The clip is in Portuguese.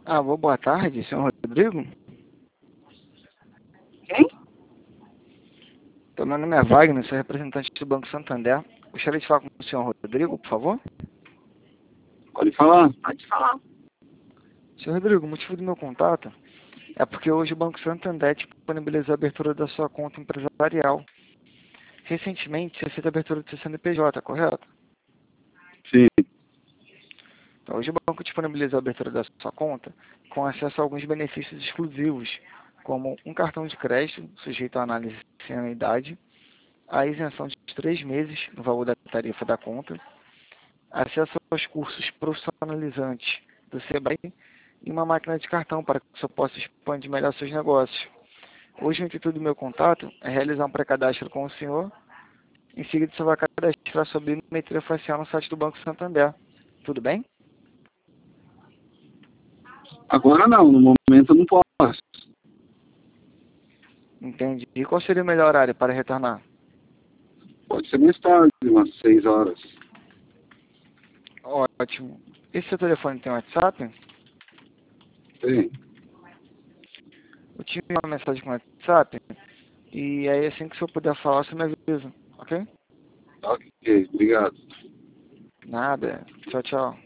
Alô, boa tarde, senhor Rodrigo? Quem? Meu nome é Wagner, sou representante do Banco Santander. Gostaria de falar com o senhor Rodrigo, por favor? Pode falar? Pode falar. Senhor Rodrigo, o motivo do meu contato é porque hoje o Banco Santander disponibilizou a abertura da sua conta empresarial. Recentemente, você fez a abertura do seu CNPJ, correto? Sim. Então, hoje o banco disponibilizou a abertura da sua conta com acesso a alguns benefícios exclusivos, como um cartão de crédito sujeito à análise sem anuidade, a isenção de 3 meses no valor da tarifa da conta, acesso aos cursos profissionalizantes do Sebrae e uma máquina de cartão para que você possa expandir melhor seus negócios. Hoje o intuito do meu contato é realizar um pré-cadastro com o senhor. Em seguida você vai cadastrar sua biometria facial no site do Banco Santander. Tudo bem? Agora não, no momento eu não posso. Entendi. E qual seria o melhor horário para retornar? Pode ser mais tarde, umas 6 horas. Ótimo. Esse seu telefone tem WhatsApp? Tem. Eu tive uma mensagem com WhatsApp e aí assim que o senhor puder falar, você me avisa, ok? Ok, obrigado. Nada. Tchau, tchau.